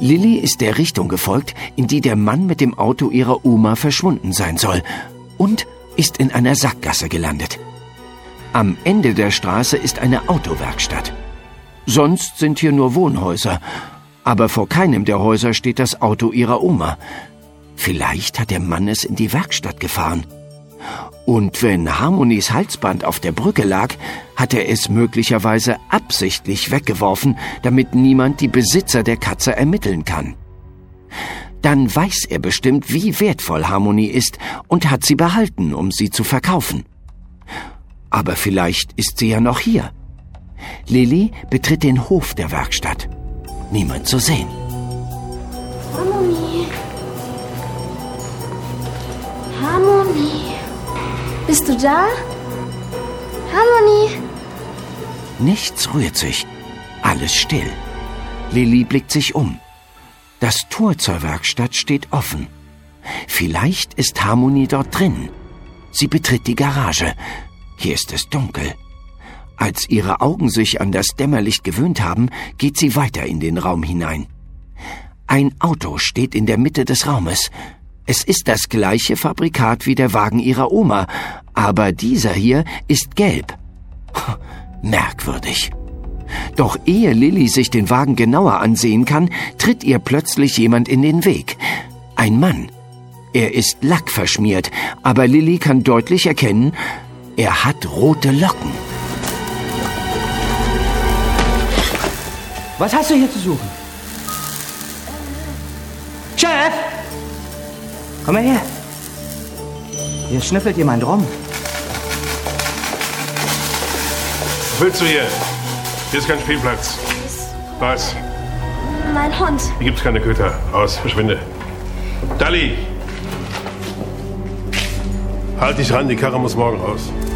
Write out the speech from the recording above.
Lilly ist der Richtung gefolgt, in die der Mann mit dem Auto ihrer Oma verschwunden sein soll, und ist in einer Sackgasse gelandet. Am Ende der Straße ist eine Autowerkstatt. Sonst sind hier nur Wohnhäuser, aber vor keinem der Häuser steht das Auto ihrer Oma. Vielleicht hat der Mann es in die Werkstatt gefahren. Und wenn Harmonies Halsband auf der Brücke lag, hat er es möglicherweise absichtlich weggeworfen, damit niemand die Besitzer der Katze ermitteln kann. Dann weiß er bestimmt, wie wertvoll Harmonie ist und hat sie behalten, um sie zu verkaufen. Aber vielleicht ist sie ja noch hier. Lilly betritt den Hof der Werkstatt. Niemand zu sehen. Harmonie. Harmonie. Bist du da? Harmonie. Nichts rührt sich. Alles still. Lilly blickt sich um. Das Tor zur Werkstatt steht offen. Vielleicht ist Harmonie dort drin. Sie betritt die Garage. Hier ist es dunkel. Als ihre Augen sich an das Dämmerlicht gewöhnt haben, geht sie weiter in den Raum hinein. Ein Auto steht in der Mitte des Raumes. Es ist das gleiche Fabrikat wie der Wagen ihrer Oma, aber dieser hier ist gelb. Merkwürdig. Doch ehe Lilly sich den Wagen genauer ansehen kann, tritt ihr plötzlich jemand in den Weg. Ein Mann. Er ist lackverschmiert, aber Lilly kann deutlich erkennen, er hat rote Locken. Was hast du hier zu suchen? Chef! Komm mal her. Hier schnüffelt jemand rum. Was willst du hier? Hier ist kein Spielplatz. Was? Mein Hund. Hier gibt's keine Köter. Aus, verschwinde. Dalli! Halt dich ran, die Karre muss morgen raus.